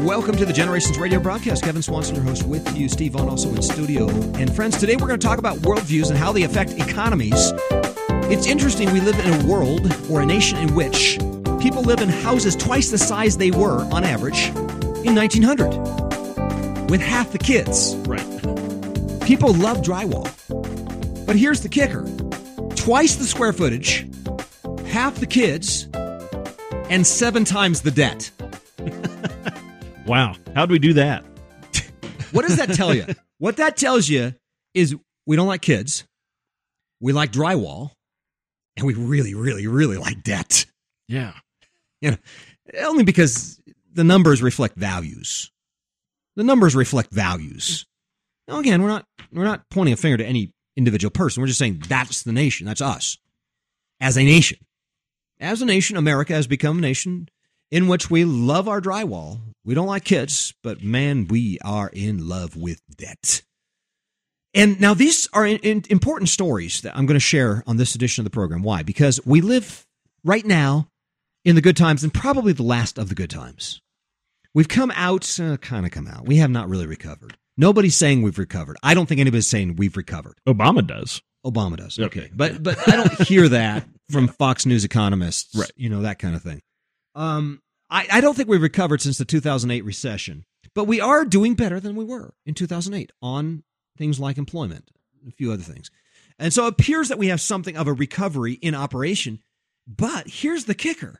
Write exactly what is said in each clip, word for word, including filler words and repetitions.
Welcome to the Generations Radio broadcast. Kevin Swanson, your host, with you. Steve Vaughn, also in studio. And friends, today we're going to talk about worldviews and how they affect economies. It's interesting, we live in a world or a nation in which people live in houses twice the size they were, on average, in nineteen hundred, with half the kids. Right. People love drywall. But here's the kicker. Twice the square footage, half the kids, and seven times the debt. Wow. How'd we do that? What does that tell you? What that tells you is we don't like kids, we like drywall, and we really, really, really like debt. Yeah. You know, only because the numbers reflect values. The numbers reflect values. Now, again, we're not we're not pointing a finger to any individual person. We're just saying that's the nation. That's us. As a nation. As a nation, America has become a nation in which we love our drywall. We don't like kids, but man, we are in love with debt. And now these are in, in, important stories that I'm going to share on this edition of the program. Why? Because we live right now in the good times and probably the last of the good times. We've come out, uh, kind of come out. We have not really recovered. Nobody's saying we've recovered. I don't think anybody's saying we've recovered. Obama does. Obama does. Okay. Okay. But but I don't hear that from Fox News economists. Right. You know, that kind of thing. Um, I, I don't think we've recovered since the two thousand eight recession. But we are doing better than we were in two thousand eight on things like employment, a few other things. And so it appears that we have something of a recovery in operation. But here's the kicker.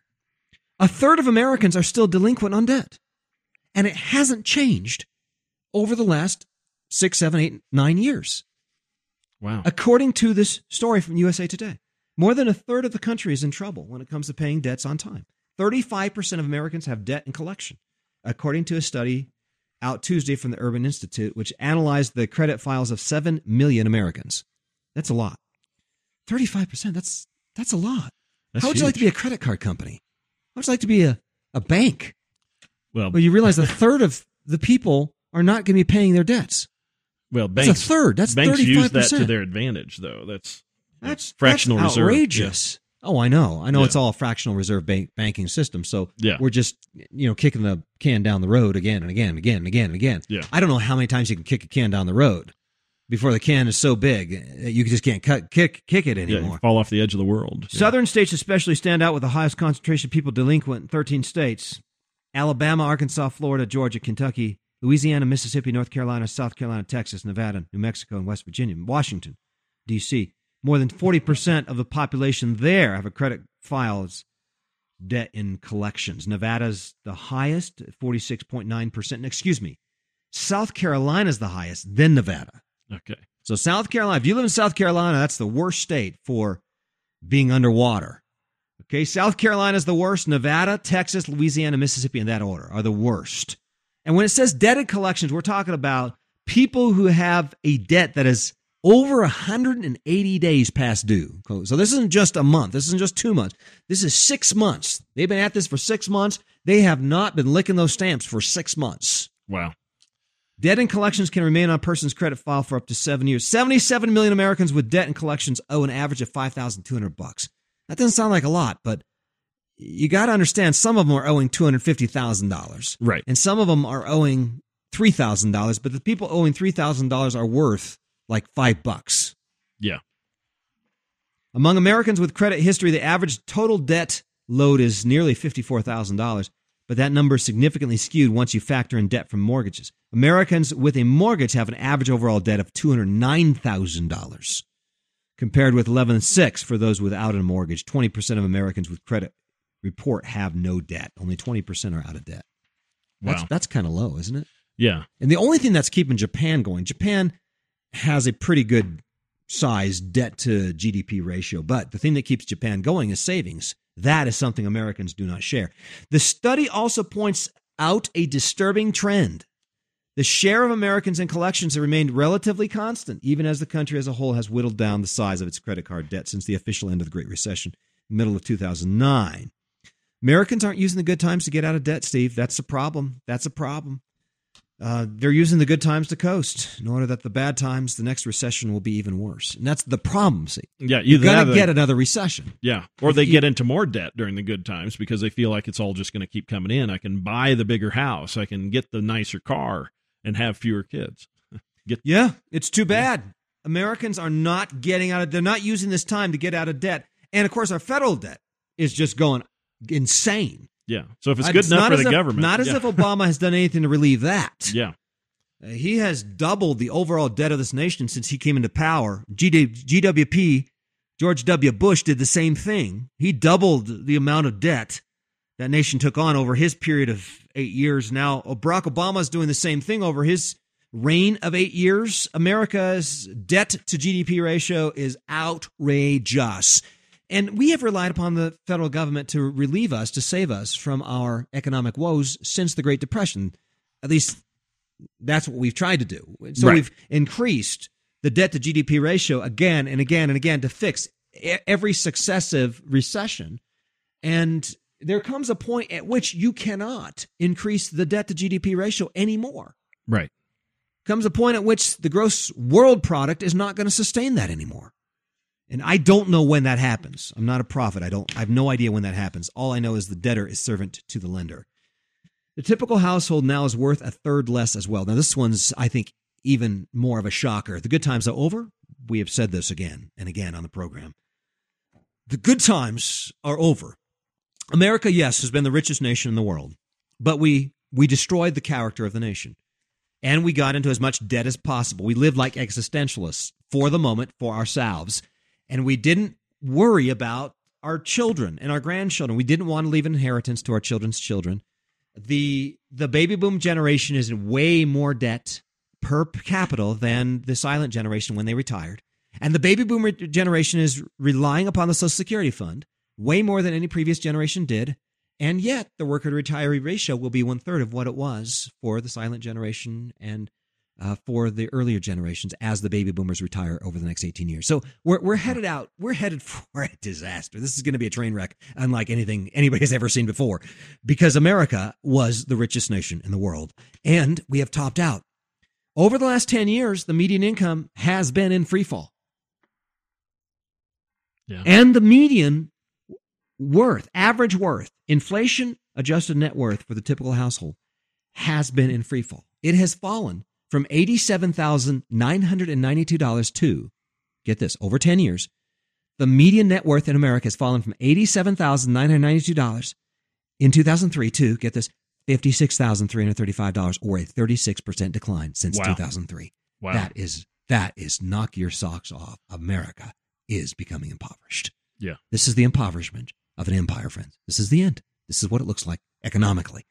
A third of Americans are still delinquent on debt. And it hasn't changed over the last six, seven, eight, nine years. Wow. According to this story from U S A Today, more than a third of the country is in trouble when it comes to paying debts on time. thirty-five percent of Americans have debt in collection, according to a study out Tuesday from the Urban Institute, which analyzed the credit files of seven million Americans. That's a lot. thirty-five percent, that's that's a lot. That's How would you huge. like to be a credit card company? How would you like to be a, a bank? Well, Well, you realize a third of the people are not going to be paying their debts. well, That's banks, a third. That's banks thirty-five use percent. that to their advantage, though. That's That's fractional that's reserve. outrageous. Oh, I know. I know Yeah. it's all a fractional reserve bank, banking system. So Yeah. we're just, you know, kicking the can down the road again and again and again and again and again. Yeah. I don't know how many times you can kick a can down the road before the can is so big that you just can't cut, kick kick it Yeah, anymore. you fall off the edge of the world. Yeah. Southern states especially stand out with the highest concentration of people delinquent in thirteen states. Alabama, Arkansas, Florida, Georgia, Kentucky, Louisiana, Mississippi, North Carolina, South Carolina, Texas, Nevada, New Mexico, and West Virginia, Washington, D C More than forty percent of the population there have a credit file as debt in collections. Nevada's the highest, forty-six point nine percent. And excuse me, South Carolina's the highest, then Nevada. Okay. So South Carolina, if you live in South Carolina, that's the worst state for being underwater. Okay, South Carolina's the worst. Nevada, Texas, Louisiana, Mississippi, in that order, are the worst. And when it says debt and collections, we're talking about people who have a debt that is over one hundred eighty days past due. So this isn't just a month. This isn't just two months. This is six months. They've been at this for six months. They have not been licking those stamps for six months. Wow. Debt and collections can remain on a person's credit file for up to seven years. seventy-seven million Americans with debt and collections owe an average of five thousand two hundred bucks. That doesn't sound like a lot, but you got to understand some of them are owing two hundred fifty thousand dollars. Right. And some of them are owing three thousand dollars, but the people owing three thousand dollars are worth like five bucks. Yeah. Among Americans with credit history, the average total debt load is nearly fifty-four thousand dollars, but that number is significantly skewed once you factor in debt from mortgages. Americans with a mortgage have an average overall debt of two hundred nine thousand dollars, compared with eleven thousand six hundred dollars for those without a mortgage. twenty percent of Americans with credit report have no debt. Only twenty percent are out of debt. That's, Wow. that's kind of low, isn't it? Yeah. And the only thing that's keeping Japan going, Japan has a pretty good size debt to G D P ratio, but the thing that keeps Japan going is savings. That is something Americans do not share. The study also points out a disturbing trend. The share of Americans in collections have remained relatively constant, even as the country as a whole has whittled down the size of its credit card debt since the official end of the Great Recession, middle of two thousand nine. Americans aren't using the good times to get out of debt, Steve. That's the problem. That's a problem. Uh, they're using the good times to coast in order that the bad times, the next recession will be even worse. And that's the problem, see. Yeah, You're either going that to or get they- another recession. Yeah, or If they you- get into more debt during the good times because they feel like it's all just going to keep coming in. I can buy the bigger house, I can get the nicer car, and have fewer kids. Get Yeah, it's too bad. Americans are not getting out of, they're not using this time to get out of debt. And of course, our federal debt is just going insane. yeah. So if it's Uh, good enough not for as the if- government, Not as yeah. if Obama has done anything to relieve that. yeah, Uh, He has doubled the overall debt of this nation since he came into power. G D- G W P, George W. Bush, did the same thing. He doubled the amount of debt that nation took on over his period of eight years. Now, Barack Obama is doing the same thing over his reign of eight years. America's debt to G D P ratio is outrageous. And we have relied upon the federal government to relieve us, to save us from our economic woes since the Great Depression. At least that's what we've tried to do. So Right. we've increased the debt to G D P ratio again and again and again to fix e- every successive recession. And there comes a point at which you cannot increase the debt to G D P ratio anymore. right. Comes a point at which the gross world product is not going to sustain that anymore. And I don't know when that happens. I'm not a prophet. I don't I have no idea when that happens. All I know is the debtor is servant to the lender. The typical household now is worth a third less as well. Now, this one's, I think, even more of a shocker. The good times are over. We have said this again and again on the program. The good times are over. America, yes, has been the richest nation in the world, but we we destroyed the character of the nation, and we got into as much debt as possible. We lived like existentialists for the moment, for ourselves, and we didn't worry about our children and our grandchildren. We didn't want to leave an inheritance to our children's children. The the baby boom generation is in way more debt per capita than the silent generation when they retired. And the baby boomer generation is relying upon the Social Security Fund way more than any previous generation did. And yet the worker to retiree ratio will be one third of what it was for the silent generation and uh, for the earlier generations as the baby boomers retire over the next eighteen years. So we're we're headed out. We're headed for a disaster. This is going to be a train wreck unlike anything anybody has ever seen before, because America was the richest nation in the world, and we have topped out. Over the last ten years, the median income has been in free fall. Yeah. And the median worth, average worth, inflation adjusted net worth for the typical household has been in free fall. It has fallen from eighty-seven thousand nine hundred ninety-two dollars to, get this, over ten years, the median net worth in America has fallen from eighty-seven thousand nine hundred ninety-two dollars in two thousand three to, get this, fifty-six thousand three hundred thirty-five dollars, or a thirty-six percent decline since Wow. two thousand three. Wow. That is, that is knock your socks off. America is becoming impoverished. Yeah. This is the impoverishment of an empire, friends. This is the end. This is what it looks like economically.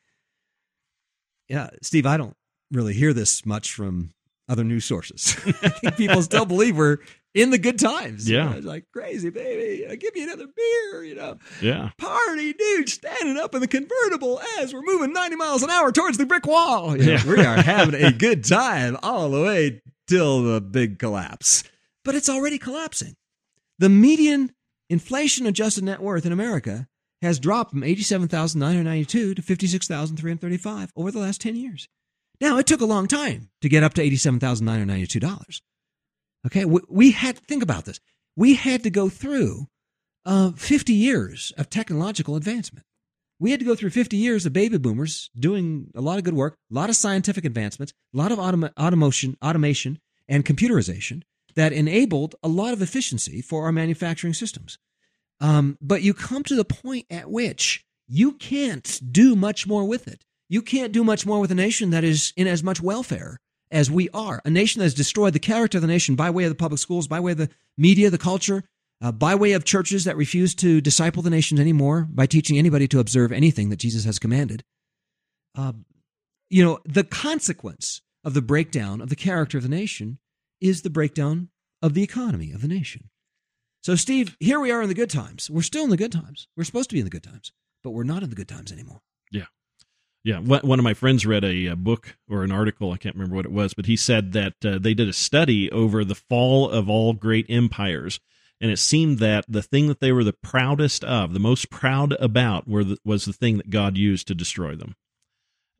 Yeah, Steve, I don't really hear this much from other news sources. I think people still believe we're in the good times. You Yeah. know, it's like, crazy, baby. I'll give you another beer, you know. Yeah. Party, dude, standing up in the convertible as we're moving ninety miles an hour towards the brick wall. You know, Yeah. we are having a good time all the way till the big collapse. But it's already collapsing. The median inflation-adjusted net worth in America has dropped from eighty-seven thousand nine hundred ninety-two to fifty-six thousand three hundred thirty-five over the last ten years. Now, it took a long time to get up to eighty-seven thousand nine hundred ninety-two dollars. Okay, we, we had, think about this. We had to go through uh, fifty years of technological advancement. We had to go through fifty years of baby boomers doing a lot of good work, a lot of scientific advancements, a lot of automa- automation, automation and computerization that enabled a lot of efficiency for our manufacturing systems. Um, but you come to the point at which you can't do much more with it. You can't do much more with a nation that is in as much welfare as we are. A nation that has destroyed the character of the nation by way of the public schools, by way of the media, the culture, uh, by way of churches that refuse to disciple the nations anymore by teaching anybody to observe anything that Jesus has commanded. Uh, you know, the consequence of the breakdown of the character of the nation is the breakdown of the economy of the nation. So, Steve, here we are in the good times. We're still in the good times. We're supposed to be in the good times, but we're not in the good times anymore. Yeah. Yeah. One of my friends read a, a book or an article, I can't remember what it was, but he said that uh, they did a study over the fall of all great empires. And it seemed that the thing that they were the proudest of, the most proud about, were the, was the thing that God used to destroy them.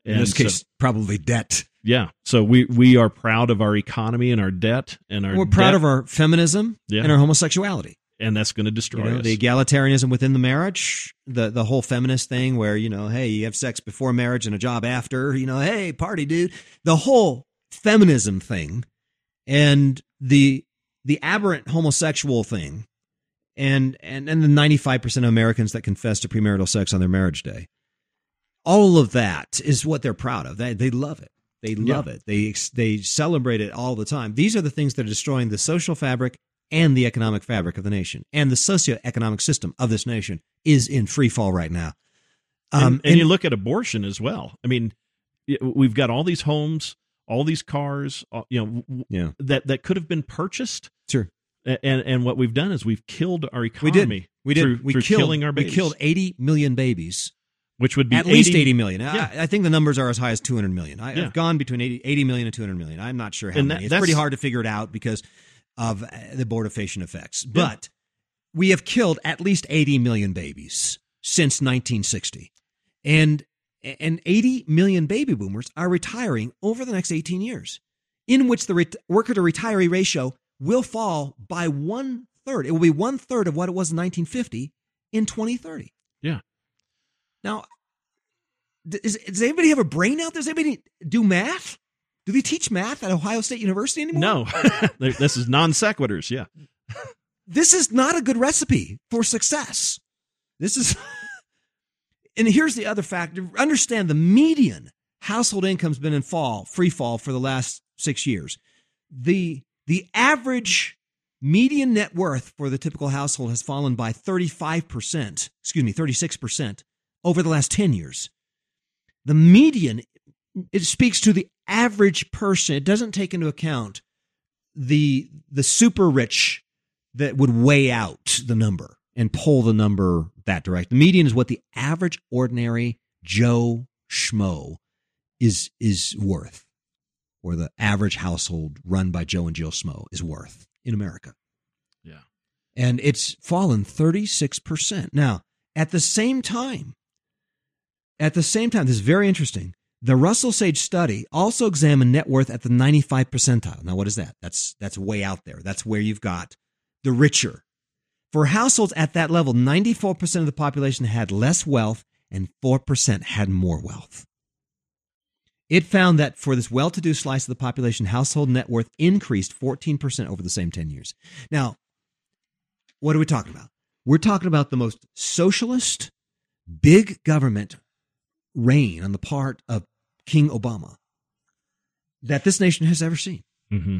In this case, so, probably debt. Yeah. So we, we are proud of our economy and our debt. and our We're proud debt, of our feminism yeah. and our homosexuality. And that's going to destroy you know, us. The egalitarianism within the marriage, the the whole feminist thing where, you know, hey, you have sex before marriage and a job after, you know, hey, party, dude. The whole feminism thing and the the aberrant homosexual thing and, and, and the ninety-five percent of Americans that confess to premarital sex on their marriage day. All of that is what they're proud of. They, they love it. They love yeah. it. They they celebrate it all the time. These are the things that are destroying the social fabric and the economic fabric of the nation. And the socioeconomic system of this nation is in free fall right now. Um, and, and, and you look at abortion as well. I mean, we've got all these homes, all these cars, you know, yeah. that, that could have been purchased. Sure. And and what we've done is we've killed our economy. We did. We did. Through, we through killed, killing our babies. We killed eighty million babies. Which would be at eighty, least eighty million. Yeah. I, I think the numbers are as high as two hundred million. I, yeah. I've gone between eighty, eighty million and two hundred million. I'm not sure how and many. That, it's pretty hard to figure it out because of the abortifacient effects. But yeah. we have killed at least eighty million babies since nineteen sixty. And, and eighty million baby boomers are retiring over the next eighteen years, in which the ret- worker to retiree ratio will fall by one third. It will be one third of what it was in nineteen fifty in twenty thirty. Yeah. Now, does, does anybody have a brain out there? Does anybody do math? Do they teach math at Ohio State University anymore? No. This is non sequiturs, yeah. This is not a good recipe for success. This is, and here's the other factor. Understand the median household income's been in fall, free fall for the last six years. The, the average median net worth for the typical household has fallen by thirty-five percent, excuse me, thirty-six percent over the last ten years. The median, it speaks to the average person. It doesn't take into account the the super rich that would weigh out the number and pull the number that direct. The median is what the average ordinary Joe Schmo is is worth, or the average household run by Joe and Jill Schmo is worth in America. Yeah. And it's fallen thirty-six percent. Now, at the same time, At the same time, this is very interesting. The Russell Sage study also examined net worth at the ninety-five percentile. Now, what is that? That's that's way out there. That's where you've got the richer. For households at that level, ninety-four percent of the population had less wealth and four percent had more wealth. It found that for this well-to-do slice of the population, household net worth increased fourteen percent over the same ten years. Now, what are we talking about? We're talking about the most socialist, big government reign on the part of King Obama that this nation has ever seen. Mm-hmm.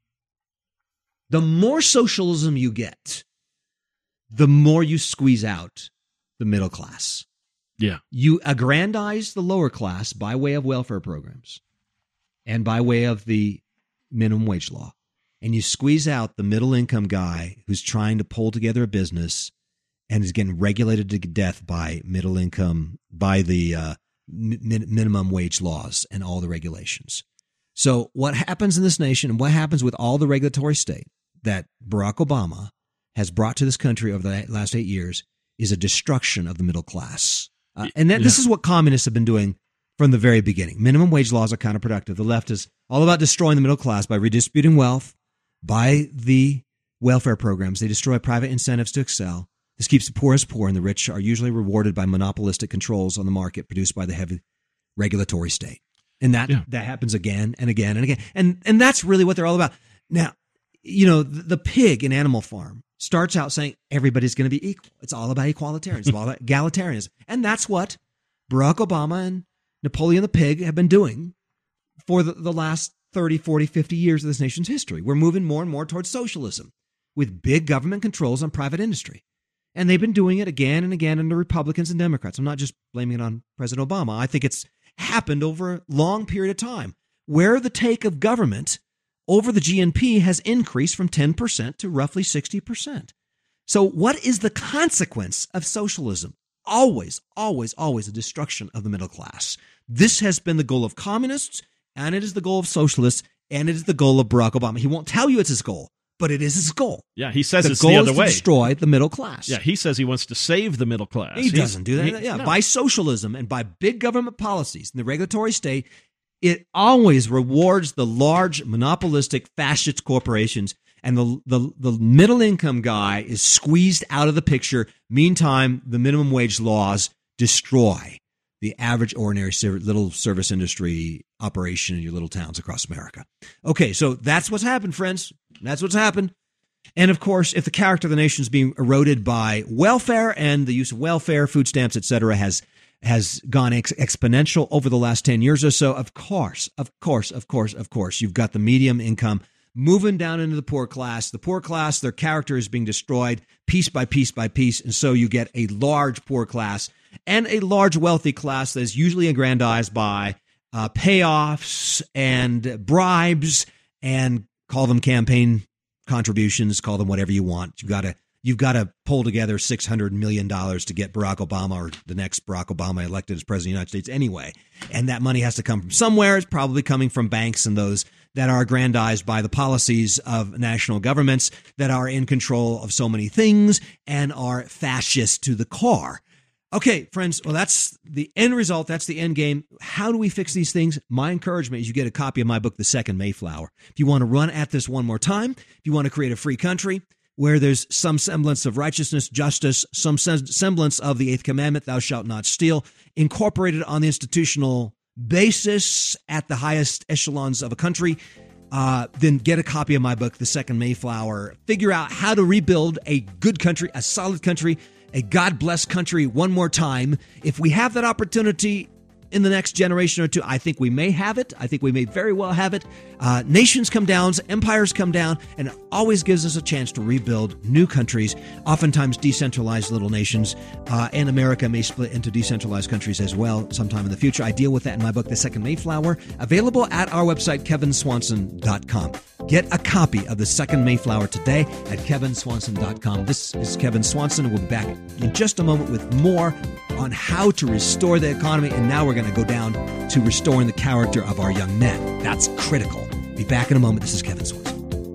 The more socialism you get, the more you squeeze out the middle class. Yeah. You aggrandize the lower class by way of welfare programs and by way of the minimum wage law. And you squeeze out the middle income guy who's trying to pull together a business and is getting regulated to death by middle income, by the uh, min- minimum wage laws and all the regulations. So what happens in this nation and what happens with all the regulatory state that Barack Obama has brought to this country over the last eight years is a destruction of the middle class. Uh, and that, yeah. This is what communists have been doing from the very beginning. Minimum wage laws are counterproductive. The left is all about destroying the middle class by redistributing wealth, by the welfare programs. They destroy private incentives to excel. This keeps the poorest poor, and the rich are usually rewarded by monopolistic controls on the market produced by the heavy regulatory state. And that yeah. that happens again and again and again. And and that's really what they're all about. Now, you know, the, the pig in Animal Farm starts out saying everybody's going to be equal. It's all about equalitarianism. It's all about egalitarianism. And that's what Barack Obama and Napoleon the pig have been doing for the, the last thirty, forty, fifty years of this nation's history. We're moving more and more towards socialism with big government controls on private industry. And they've been doing it again and again under Republicans and Democrats. I'm not just blaming it on President Obama. I think it's happened over a long period of time where the take of government over the G N P has increased from ten percent to roughly sixty percent. So what is the consequence of socialism? Always, always, always a destruction of the middle class. This has been the goal of communists, and it is the goal of socialists, and it is the goal of Barack Obama. He won't tell you it's his goal, but it is his goal. Yeah, he says the it's goal the other is to way. destroy the middle class. Yeah, he says he wants to save the middle class. He He's, doesn't do that. he- yeah, no. by socialism and by big government policies in the regulatory state, it always rewards the large monopolistic fascist corporations, and the, the the middle income guy is squeezed out of the picture. Meantime, the minimum wage laws destroy the average, ordinary ser- little service industry operation in your little towns across America. Okay, so that's what's happened, friends. That's what's happened. And of course, if the character of the nation is being eroded by welfare and the use of welfare, food stamps, et cetera, has has gone ex- exponential over the last ten years or so, of course, of course, of course, of course, you've got the medium income moving down into the poor class. The poor class, their character is being destroyed piece by piece by piece. And so you get a large poor class and a large wealthy class that is usually aggrandized by uh, payoffs and bribes, and call them campaign contributions, call them whatever you want. You've got to You've got to pull together six hundred million dollars to get Barack Obama or the next Barack Obama elected as president of the United States anyway. And that money has to come from somewhere. It's probably coming from banks and those that are aggrandized by the policies of national governments that are in control of so many things and are fascist to the core. Okay, friends, well, that's the end result. That's the end game. How do we fix these things? My encouragement is you get a copy of my book, The Second Mayflower. If you want to run at this one more time, if you want to create a free country where there's some semblance of righteousness, justice, some semblance of the eighth commandment, thou shalt not steal, incorporated on the institutional basis at the highest echelons of a country, uh, then get a copy of my book, The Second Mayflower. Figure out how to rebuild a good country, a solid country, a God-blessed country one more time. If we have that opportunity in the next generation or two, I think we may have it. I think we may very well have it. Uh, nations come down, empires come down, and it always gives us a chance to rebuild new countries, oftentimes decentralized little nations. Uh, and America may split into decentralized countries as well sometime in the future. I deal with that in my book, The Second Mayflower, available at our website, kevin swanson dot com. Get a copy of The Second Mayflower today at kevin swanson dot com. This is Kevin Swanson. We'll be back in just a moment with more on how to restore the economy. And now we're going to go down to restoring the character of our young men. That's critical. Be back in a moment. This is Kevin Swanson.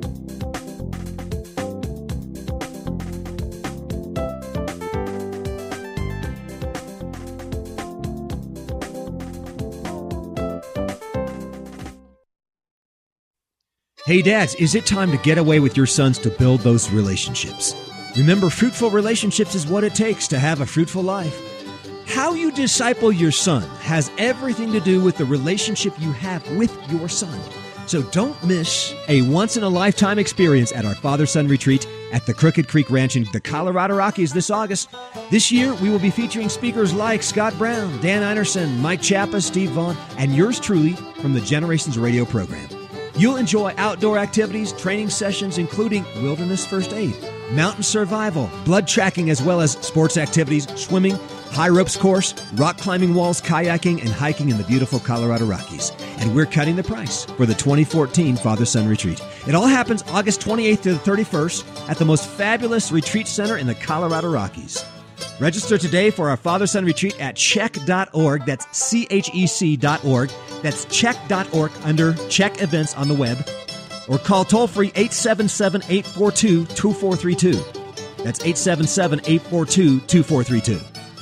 Hey dads, is it time to get away with your sons to build those relationships? Remember, fruitful relationships is what it takes to have a fruitful life. How you disciple your son has everything to do with the relationship you have with your son. So don't miss a once-in-a-lifetime experience at our Father-Son Retreat at the Crooked Creek Ranch in the Colorado Rockies this August. This year, we will be featuring speakers like Scott Brown, Dan Einerson, Mike Chappa, Steve Vaughn, and yours truly from the Generations Radio program. You'll enjoy outdoor activities, training sessions, including wilderness first aid, mountain survival, blood tracking, as well as sports activities, swimming, high ropes course, rock climbing walls, kayaking, and hiking in the beautiful Colorado Rockies. And we're cutting the price for the twenty fourteen Father-Son Retreat. It all happens August twenty-eighth to the thirty-first at the most fabulous retreat center in the Colorado Rockies. Register today for our Father-Son Retreat at check dot org. That's C H E C dot org. That's check dot org under Check Events on the web. Or call toll-free eight seven seven, eight four two, two four three two. That's eight seven seven, eight four two, two four three two.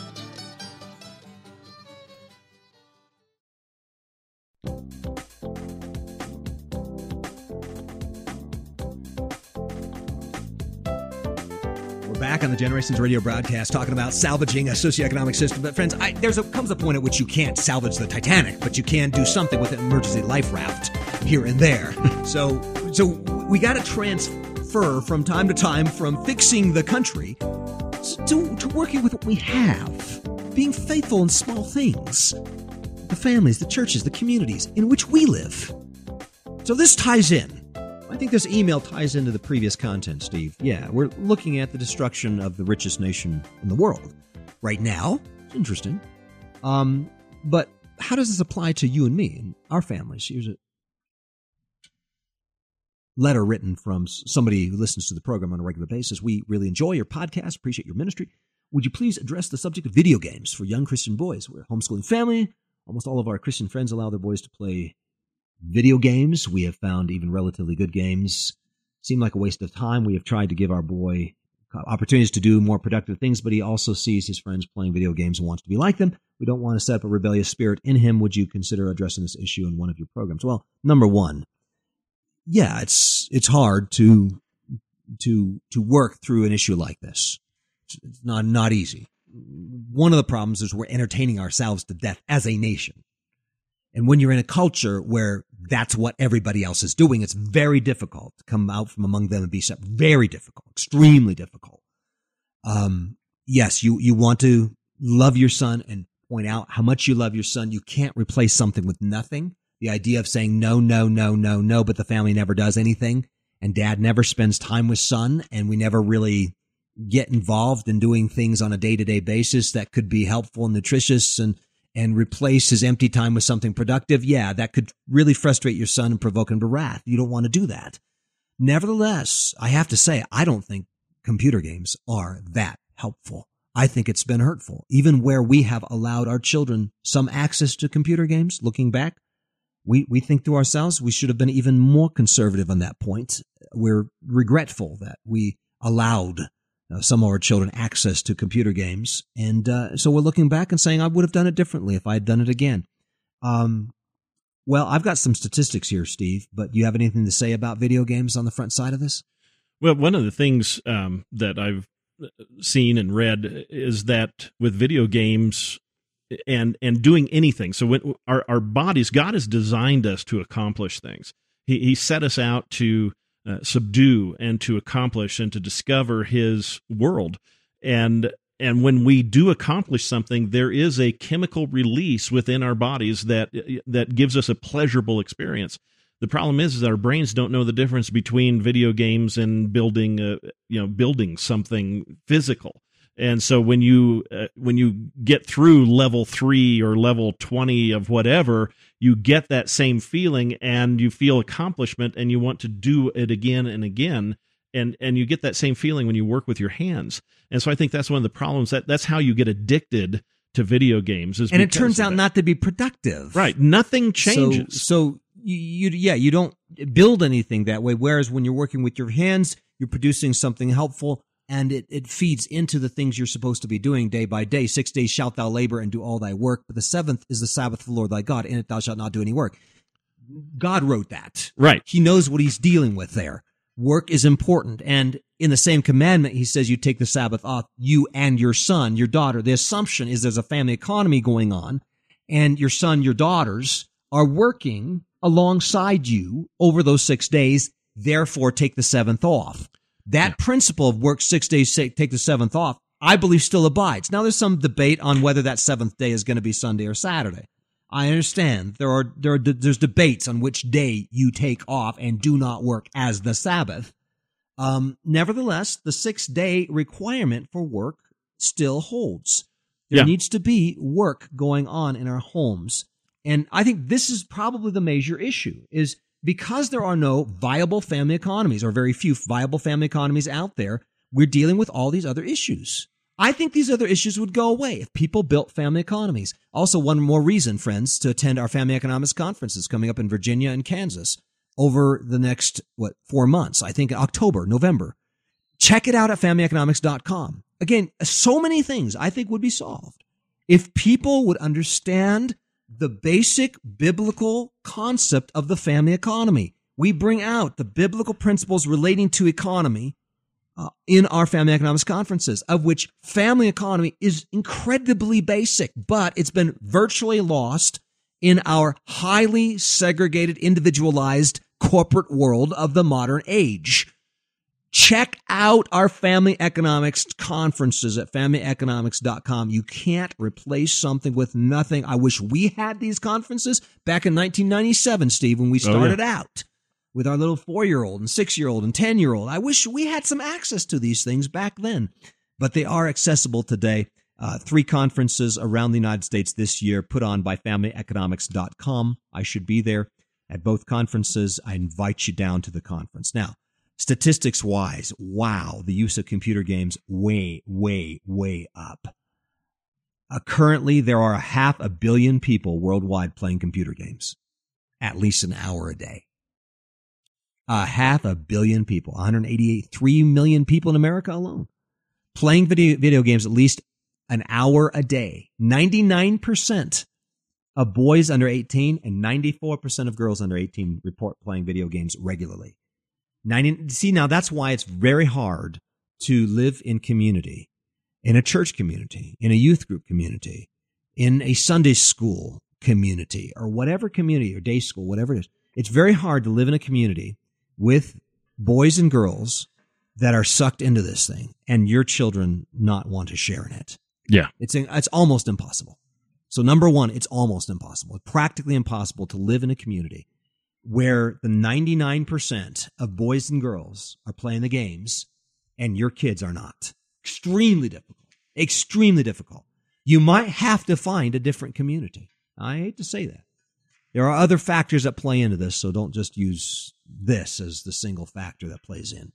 Back on the Generations Radio broadcast, talking about salvaging a socioeconomic system. But friends, I, there's a comes a point at which you can't salvage the Titanic, but you can do something with an emergency life raft here and there. so, so we got to transfer from time to time from fixing the country to, to working with what we have, being faithful in small things, the families, the churches, the communities in which we live. So this ties in. I think this email ties into the previous content, Steve. Yeah, we're looking at the destruction of the richest nation in the world right now. It's interesting. Um, but how does this apply to you and me and our families? Here's a letter written from somebody who listens to the program on a regular basis. We really enjoy your podcast, appreciate your ministry. Would you please address the subject of video games for young Christian boys? We're a homeschooling family. Almost all of our Christian friends allow their boys to play video games. We have found even relatively good games seem like a waste of time. We have tried to give our boy opportunities to do more productive things, but he also sees his friends playing video games and wants to be like them. We don't want to set up a rebellious spirit in him. Would you consider addressing this issue in one of your programs? Well, number one, yeah, it's it's hard to to to work through an issue like this. It's not not easy. One of the problems is we're entertaining ourselves to death as a nation. And when you're in a culture where that's what everybody else is doing, it's very difficult to come out from among them and be separate. Very difficult, extremely difficult. Um, yes, you, you want to love your son and point out how much you love your son. You can't replace something with nothing. The idea of saying no, no, no, no, no, but the family never does anything, and dad never spends time with son, and we never really get involved in doing things on a day-to-day basis that could be helpful and nutritious and and replace his empty time with something productive, yeah, that could really frustrate your son and provoke him to wrath. You don't want to do that. Nevertheless, I have to say, I don't think computer games are that helpful. I think it's been hurtful. Even where we have allowed our children some access to computer games, looking back, we, we think to ourselves, we should have been even more conservative on that point. We're regretful that we allowed Uh, some of our children access to computer games. And uh, so we're looking back and saying, I would have done it differently if I had done it again. Um, well, I've got some statistics here, Steve, but do you have anything to say about video games on the front side of this? Well, one of the things um, that I've seen and read is that with video games and and doing anything, so when our, our bodies, God has designed us to accomplish things. He, he set us out to Uh, subdue and to accomplish and to discover his world. And and when we do accomplish something, there is a chemical release within our bodies that that gives us a pleasurable experience. The problem is, is our brains don't know the difference between video games and building a, you know building something physical. And so when you uh, when you get through level three or level twenty of whatever, you get that same feeling and you feel accomplishment and you want to do it again and again. And and you get that same feeling when you work with your hands. And so I think that's one of the problems. That that's how you get addicted to video games. Is and it turns out not to be productive. Right. Nothing changes. So, so you, you yeah, you don't build anything that way. Whereas when you're working with your hands, you're producing something helpful. And it, it feeds into the things you're supposed to be doing day by day. Six days shalt thou labor and do all thy work, but the seventh is the Sabbath of the Lord thy God. In it thou shalt not do any work. God wrote that. Right. He knows what he's dealing with there. Work is important. And in the same commandment, he says you take the Sabbath off, you and your son, your daughter. The assumption is there's a family economy going on, and your son, your daughters are working alongside you over those six days. Therefore, take the seventh off. That yeah. principle of work six days, take the seventh off, I believe still abides. Now, there's some debate on whether that seventh day is going to be Sunday or Saturday. I understand there are there are there's debates on which day you take off and do not work as the Sabbath. Um, nevertheless, the six-day requirement for work still holds. There yeah. needs to be work going on in our homes, and I think this is probably the major issue is. Because there are no viable family economies, or very few viable family economies out there, we're dealing with all these other issues. I think these other issues would go away if people built family economies. Also, one more reason, friends, to attend our family economics conferences coming up in Virginia and Kansas over the next, what, four months, I think October, November. Check it out at family economics dot com. Again, so many things I think would be solved if people would understand the basic biblical concept of the family economy. We bring out the biblical principles relating to economy uh, in our family economics conferences, of which family economy is incredibly basic, but it's been virtually lost in our highly segregated, individualized corporate world of the modern age. Check out our family economics conferences at family economics dot com. You can't replace something with nothing. I wish we had these conferences back in nineteen ninety-seven, Steve, when we started oh, yeah. out with our little four-year-old and six-year-old and ten-year-old. I wish we had some access to these things back then, but they are accessible today. Uh, three conferences around the United States this year put on by family economics dot com. I should be there at both conferences. I invite you down to the conference. Now, statistics-wise, wow, the use of computer games way, way, way up. Uh, currently, there are a half a billion people worldwide playing computer games, at least an hour a day. A half a billion people, one hundred eighty-eight, three million people in America alone, playing video, video games at least an hour a day. ninety-nine percent of boys under eighteen and ninety-four percent of girls under eighteen report playing video games regularly. ninety, see, now that's why it's very hard to live in community, in a church community, in a youth group community, in a Sunday school community, or whatever community, or day school, whatever it is. It's very hard to live in a community with boys and girls that are sucked into this thing and your children not want to share in it. Yeah. It's, it's almost impossible. So number one, it's almost impossible. It's practically impossible to live in a community where the ninety-nine percent of boys and girls are playing the games and your kids are not. Extremely difficult. Extremely difficult. You might have to find a different community. I hate to say that. There are other factors that play into this, so don't just use this as the single factor that plays in.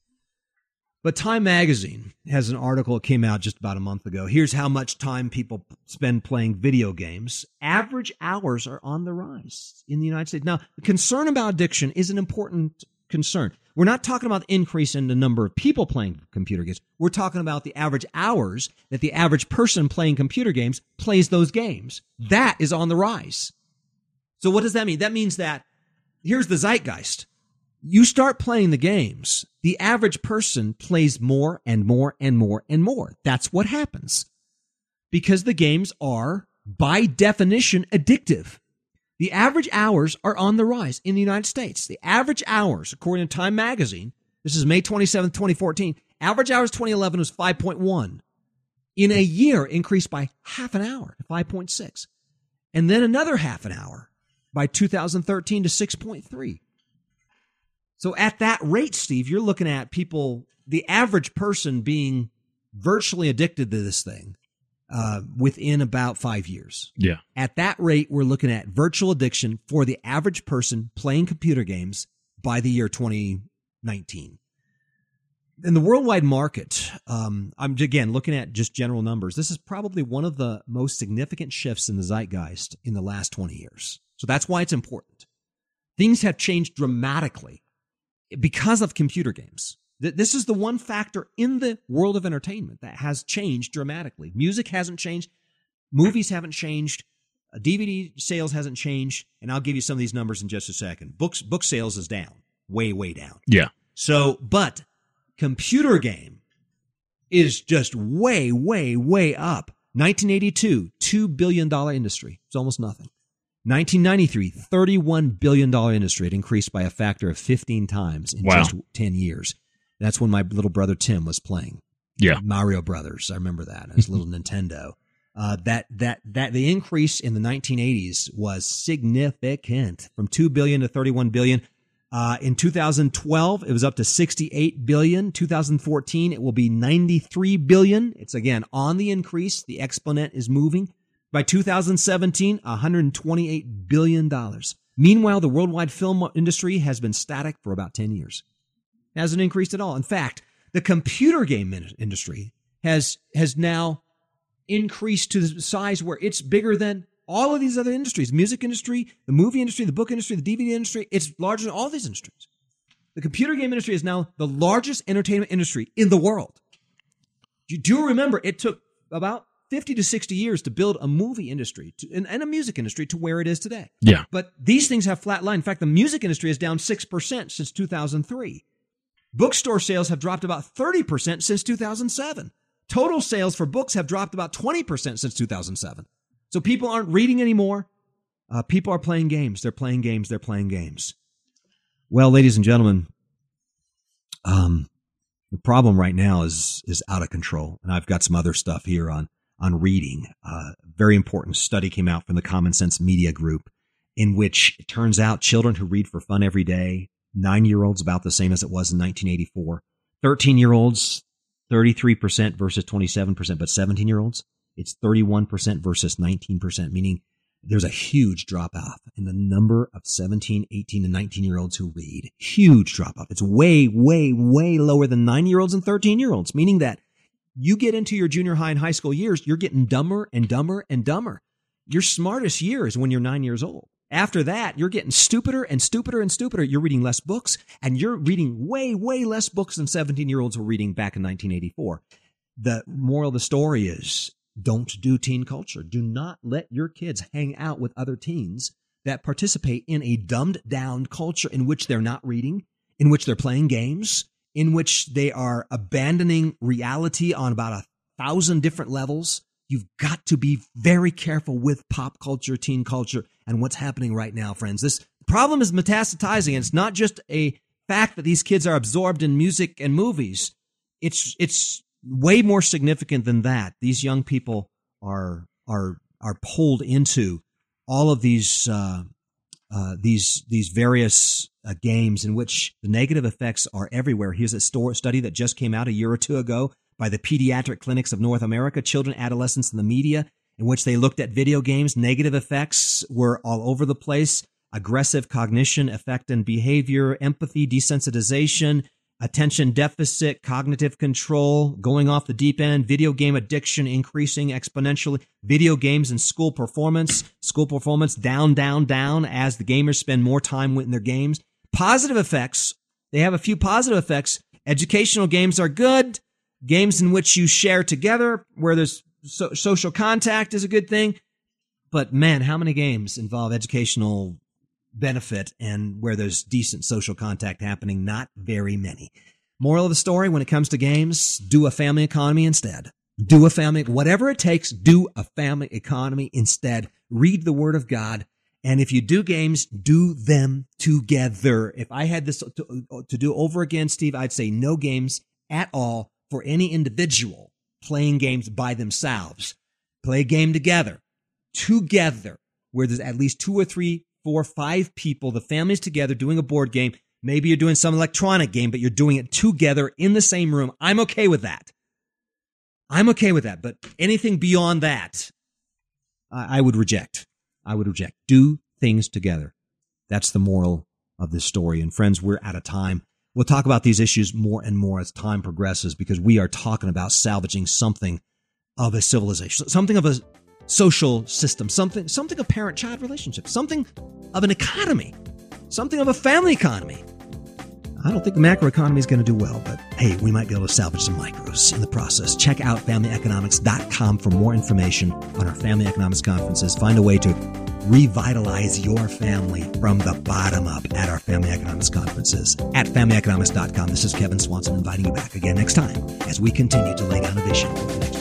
But Time Magazine has an article that came out just about a month ago. Here's how much time people spend playing video games. Average hours are on the rise in the United States. Now, the concern about addiction is an important concern. We're not talking about the increase in the number of people playing computer games. We're talking about the average hours that the average person playing computer games plays those games. That is on the rise. So what does that mean? That means that here's the zeitgeist. You start playing the games, the average person plays more and more and more and more. That's what happens. Because the games are, by definition, addictive. The average hours are on the rise in the United States. The average hours, according to Time Magazine, this is May twenty-seventh, twenty fourteen, average hours twenty eleven was five point one. In a year, increased by half an hour to five point six. And then another half an hour by two thousand thirteen to six point three. So at that rate, Steve, you're looking at people, the average person being virtually addicted to this thing uh, within about five years. Yeah. At that rate, we're looking at virtual addiction for the average person playing computer games by the year twenty nineteen. In the worldwide market, um, I'm again looking at just general numbers. This is probably one of the most significant shifts in the zeitgeist in the last twenty years. So that's why it's important. Things have changed dramatically because of computer games. This is the one factor in the world of entertainment that has changed dramatically. Music hasn't changed. Movies haven't changed. D V D sales hasn't changed. And I'll give you some of these numbers in just a second. Books, book sales is down. Way, way down. Yeah. So, but computer game is just way, way, way up. nineteen eighty-two, two billion dollars industry. It's almost nothing. nineteen ninety-three, thirty-one billion dollars industry. It increased by a factor of fifteen times in wow. just ten years. That's when my little brother Tim was playing. Yeah. Mario Brothers. I remember that. His little Nintendo. Uh, that, that, that the increase in the nineteen eighties was significant, from two billion dollars to thirty-one billion dollars. Uh, in two thousand twelve, it was up to sixty-eight billion dollars. two thousand fourteen, it will be ninety-three billion dollars. It's again on the increase. The exponent is moving. By two thousand seventeen, one hundred twenty-eight billion dollars. Meanwhile, the worldwide film industry has been static for about ten years. It hasn't increased at all. In fact, the computer game industry has, has now increased to the size where it's bigger than all of these other industries. Music industry, the movie industry, the book industry, the D V D industry. It's larger than all these industries. The computer game industry is now the largest entertainment industry in the world. You do remember it took about fifty to sixty years to build a movie industry to, and, and a music industry to where it is today. Yeah. But these things have flat line. In fact, the music industry is down six percent since two thousand three. Bookstore sales have dropped about thirty percent since two thousand seven. Total sales for books have dropped about twenty percent since two thousand seven. So people aren't reading anymore. Uh, people are playing games. They're playing games. They're playing games. Well, ladies and gentlemen, um, the problem right now is is out of control. And I've got some other stuff here on on reading. Uh, very important study came out from the Common Sense Media Group, in which it turns out children who read for fun every day, nine-year-olds about the same as it was in nineteen eighty-four, thirteen-year-olds, thirty-three percent versus twenty-seven percent, but seventeen-year-olds, it's thirty-one percent versus nineteen percent, meaning there's a huge drop-off in the number of seventeen, eighteen, and nineteen-year-olds who read. Huge drop-off. It's way, way, way lower than nine-year-olds and thirteen-year-olds, meaning that you get into your junior high and high school years, you're getting dumber and dumber and dumber. Your smartest year is when you're nine years old. After that, you're getting stupider and stupider and stupider. You're reading less books, and you're reading way, way less books than seventeen-year-olds were reading back in nineteen eighty-four. The moral of the story is, don't do teen culture. Do not let your kids hang out with other teens that participate in a dumbed-down culture in which they're not reading, in which they're playing games, in which they are abandoning reality on about a thousand different levels. You've got to be very careful with pop culture, teen culture, and what's happening right now, friends. This problem is metastasizing, and it's not just a fact that these kids are absorbed in music and movies. It's it's way more significant than that. These young people are are are pulled into all of these uh, uh, these these various uh, games in which the negative effects are everywhere. Here's a store study that just came out a year or two ago by the Pediatric Clinics of North America, Children, Adolescents, and the Media, in which they looked at video games. Negative effects were all over the place. Aggressive cognition, affect and behavior, empathy, desensitization, attention deficit, cognitive control, going off the deep end, video game addiction increasing exponentially, video games and school performance, school performance down, down, down as the gamers spend more time in their games. Positive effects, they have a few positive effects. Educational games are good. Games in which you share together, where there's so- social contact is a good thing. But man, how many games involve educational benefit and where there's decent social contact happening? Not very many. Moral of the story, when it comes to games, do a family economy instead. Do a family, whatever it takes, do a family economy instead. Read the Word of God. And if you do games, do them together. If I had this to, to do over again, Steve, I'd say no games at all for any individual playing games by themselves. Play a game together, together, where there's at least two or three, four, five people, the family's together doing a board game. Maybe you're doing some electronic game, but you're doing it together in the same room. I'm okay with that. I'm okay with that. But anything beyond that, I, I would reject. I would reject. Do things together. That's the moral of this story. And friends, we're out of time. We'll talk about these issues more and more as time progresses, because we are talking about salvaging something of a civilization, something of a social system, something, something of parent-child relationship, something of an economy, something of a family economy. I don't think the macroeconomy is going to do well, but hey, we might be able to salvage some micros in the process. Check out family economics dot com for more information on our family economics conferences. Find a way to revitalize your family from the bottom up at our family economics conferences at family economics dot com. This is Kevin Swanson inviting you back again next time as we continue to lay down a vision for the next